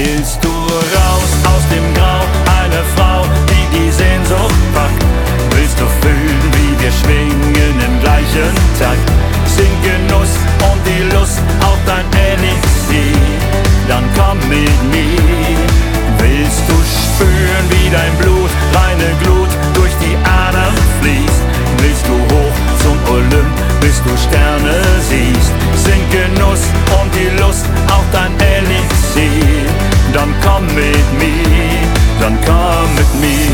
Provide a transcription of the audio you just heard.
Willst du raus aus dem Grau, eine Frau, die die Sehnsucht packt? Willst du fühlen, wie wir schwingen im gleichen Takt? Sind Genuss und die Lust auch dein Elixier? Dann komm mit mir. Willst du spüren, wie dein Blut reine Glut durch die Adern fließt? Willst du hoch zum Olymp, bis du Sterne siehst? Sind Genuss und die Lust auch dein Elixier? Dann komm mit mir, dann komm mit mir.